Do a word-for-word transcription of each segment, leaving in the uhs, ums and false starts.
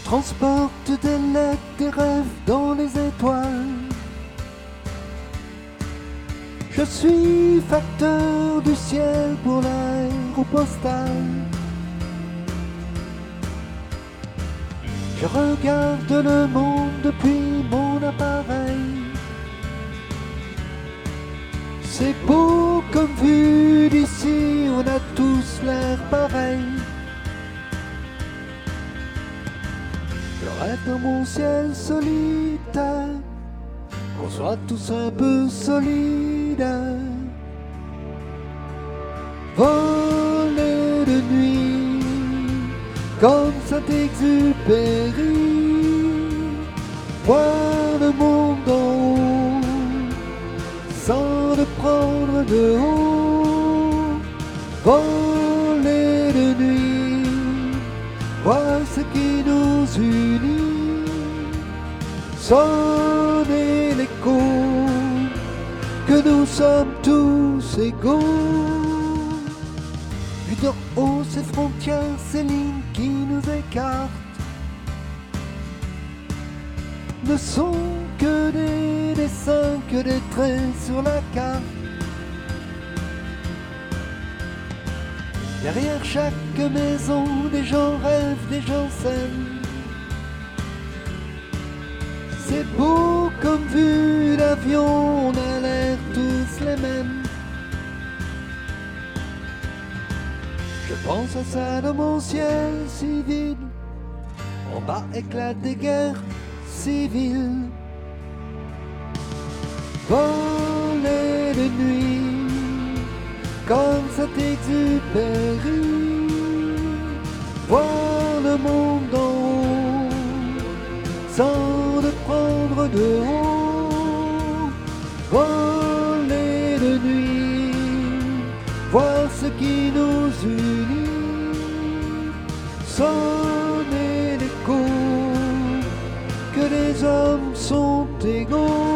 transporte des lettres, des rêves dans les étoiles. Je suis facteur du ciel pour l'aéropostale. Je regarde le monde depuis mon appareil. C'est beau comme vu d'ici, on a tous l'air pareil. Je rêve dans mon ciel solitaire, qu'on soit tous un peu solidaires. Voler de nuit, comme Saint-Exupéry, voir le monde en haut, sans le prendre de haut. Voler de nuit, voir ce qui nous unit, sonner l'écho que nous sommes tous égaux. Vu d'en haut ces frontières, ces lignes qui nous écartent, ne sont que des dessins, que des traits sur la carte. Derrière chaque maison, des gens rêvent, des gens s'aiment. C'est beau comme vu d'avion, on a l'air tous les mêmes. Je pense à ça dans mon ciel si vide, en bas éclatent des guerres civiles. Voler de nuit, comme Saint-Exupéry, voir le monde en haut, sans le prendre de haut. Voler de nuit, voir ce qui nous unit, sonner l'écho que les hommes sont égaux.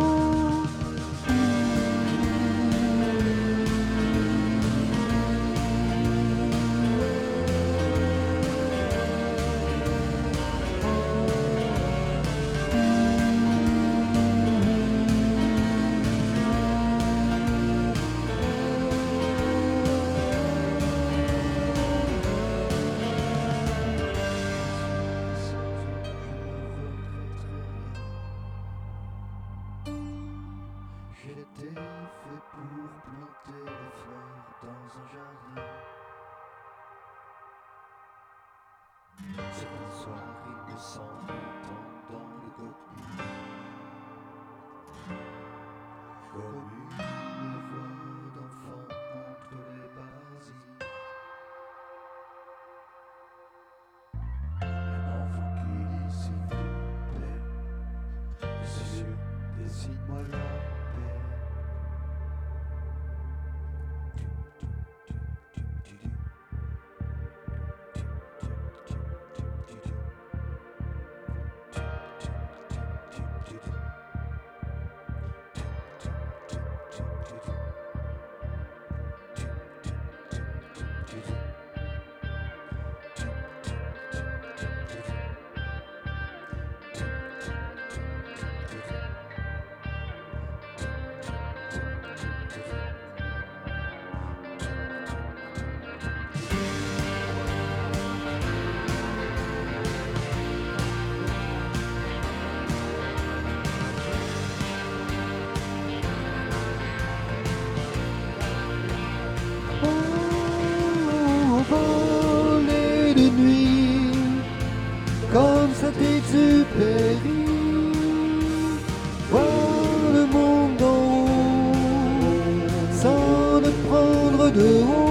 J'étais fait pour planter des fleurs dans un jardin. C'est un soir, il me semble entendre le coquille, comme une voix d'enfant entre les parasites. Un enfant qui dit s'il vous plaît, monsieur, dessine-moi la paix. Voler de nuit, comme Saint-Exupéry, voir le monde en haut, sans le prendre de haut.